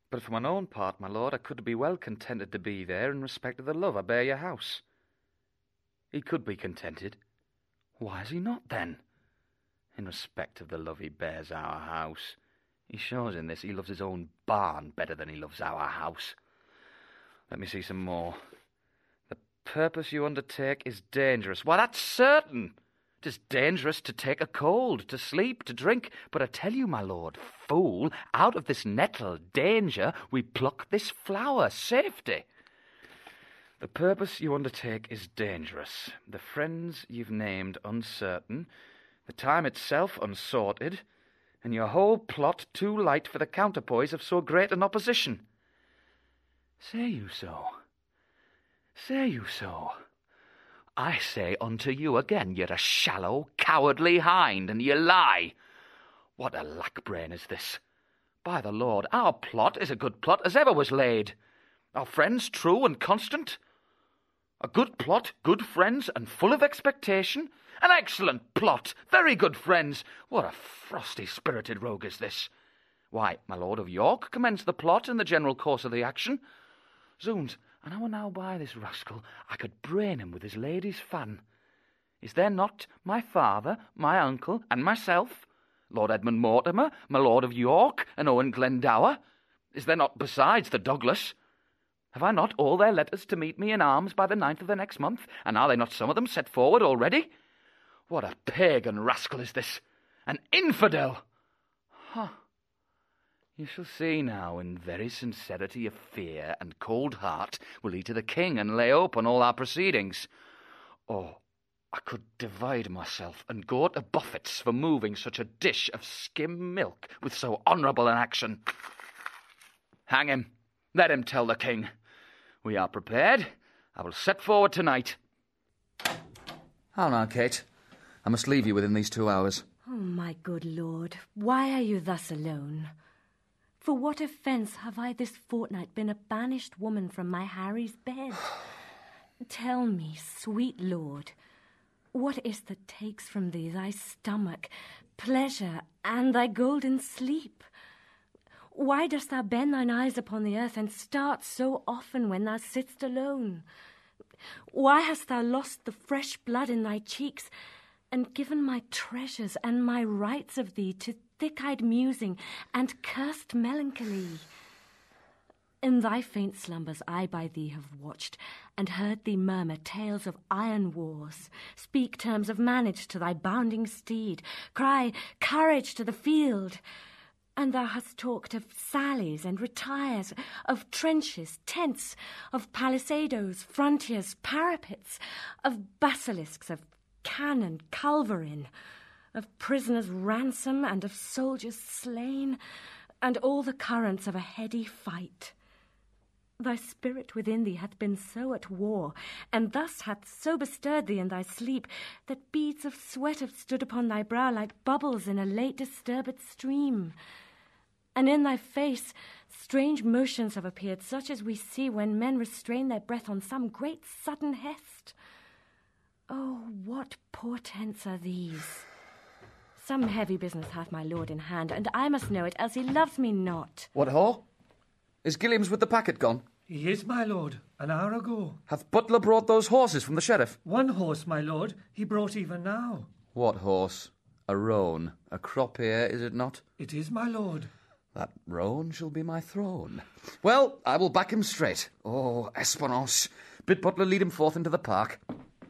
But for mine own part, my lord, I could be well contented to be there in respect of the love I bear your house. He could be contented. Why is he not, then? In respect of the love he bears our house. He shows in this he loves his own barn better than he loves our house. Let me see some more. The purpose you undertake is dangerous. Why, that's certain. 'Tis dangerous to take a cold, to sleep, to drink. But I tell you, my lord, fool, out of this nettle, danger, we pluck this flower, safety. The purpose you undertake is dangerous. The friends you've named uncertain, the time itself unsorted, and your whole plot too light for the counterpoise of so great an opposition. Say you so? Say you so? I say unto you again, you're a shallow, cowardly hind, and you lie. What a lack-brain is this? By the Lord, our plot is a good plot as ever was laid. Our friends true and constant. A good plot, good friends, and full of expectation. An excellent plot, very good friends. What a frosty-spirited rogue is this? Why, my Lord of York commenced the plot in the general course of the action. Zounds, and I were now by this rascal, I could brain him with his lady's fan. Is there not my father, my uncle, and myself, Lord Edmund Mortimer, my Lord of York, and Owen Glendower? Is there not besides the Douglas? Have I not all their letters to meet me in arms by the 9th of the next month, and are they not some of them set forward already? What a pagan rascal is this! An infidel! Huh. You shall see now, in very sincerity of fear and cold heart, will he to the king and lay open all our proceedings. Oh, I could divide myself and go to buffets for moving such a dish of skim milk with so honourable an action. Hang him. Let him tell the king. We are prepared. I will set forward tonight. How now, Kate? I must leave you within these 2 hours. Oh, my good lord, why are you thus alone? For what offence have I this fortnight been a banished woman from my Harry's bed? Tell me, sweet lord, what is that takes from thee thy stomach, pleasure, and thy golden sleep? Why dost thou bend thine eyes upon the earth and start so often when thou sitt'st alone? Why hast thou lost the fresh blood in thy cheeks, and given my treasures and my rights of thee to thick-eyed musing and cursed melancholy? In thy faint slumbers I by thee have watched, and heard thee murmur tales of iron wars, speak terms of manage to thy bounding steed, cry courage to the field. And thou hast talked of sallies and retires, of trenches, tents, of palisadoes, frontiers, parapets, of basilisks, of cannon, culverin, of prisoners' ransom, and of soldiers slain, and all the currents of a heady fight. Thy spirit within thee hath been so at war, and thus hath so bestirred thee in thy sleep, that beads of sweat have stood upon thy brow like bubbles in a late disturbed stream. And in thy face strange motions have appeared, such as we see when men restrain their breath on some great sudden hest. Oh, what portents are these? Some heavy business hath my lord in hand, and I must know it, else he loves me not. What, ho? Is Gilliams with the packet gone? He is, my lord, an hour ago. Hath Butler brought those horses from the sheriff? One horse, my lord, he brought even now. What horse? A roan. A crop ear, is it not? It is, my lord. That roan shall be my throne. Well, I will back him straight. Oh, Esperance, bid Butler lead him forth into the park.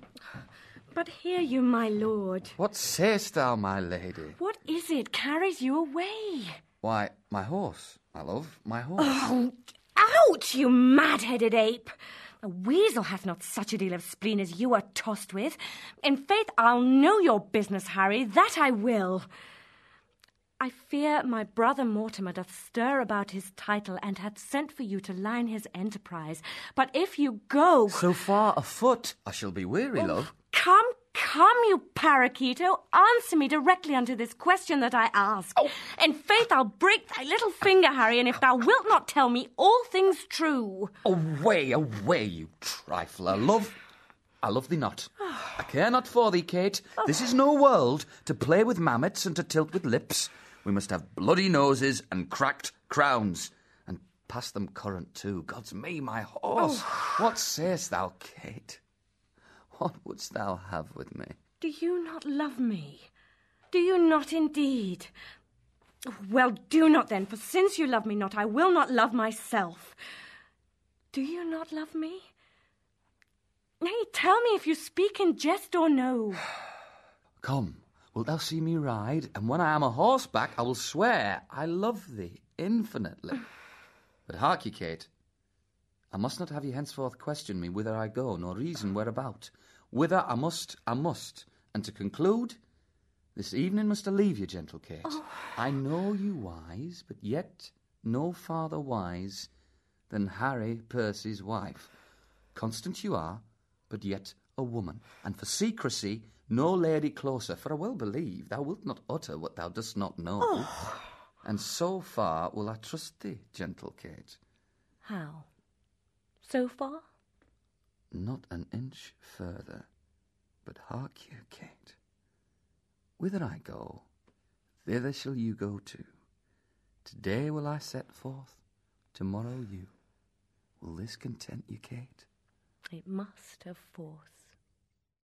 But hear you, my lord. What sayest thou, my lady? What is it carries you away? Why, my horse, my love, my horse. Oh, out, you mad-headed ape! A weasel hath not such a deal of spleen as you are tossed with. In faith, I'll know your business, Harry, that I will. I fear my brother Mortimer doth stir about his title, and hath sent for you to line his enterprise. But if you go... So far afoot, I shall be weary, love. Come, you parakeeto, answer me directly unto this question that I ask. Oh. In faith, I'll break thy little finger, Harry, and if thou wilt not tell me all things true. Away, away, you trifler, love. I love thee not. I care not for thee, Kate. This is no world to play with mammets and to tilt with lips. We must have bloody noses and cracked crowns. And Pass them current too. God's me, my horse. What sayest thou, Kate? What wouldst thou have with me? Do you not love me? Do you not indeed? Well, do not then, for since you love me not, I will not love myself. Do you not love me? Nay, tell me if you speak in jest or no. Come, wilt thou see me ride? And when I am a horseback, I will swear I love thee infinitely. But hark ye, Kate, I must not have you henceforth question me whither I go, nor reason whereabout. Whither I must, and to conclude, this evening must I leave you, gentle Kate. I know you wise, but yet no farther wise than Harry Percy's wife. Constant you are, but yet a woman, and for secrecy no lady closer, for I well believe thou wilt not utter what thou dost not know. And so far will I trust thee, gentle Kate. How? So far? Not an inch further. But hark you, Kate. Whither I go, thither shall you go too. Today will I set forth, tomorrow you. Will this content you, Kate? It must of force.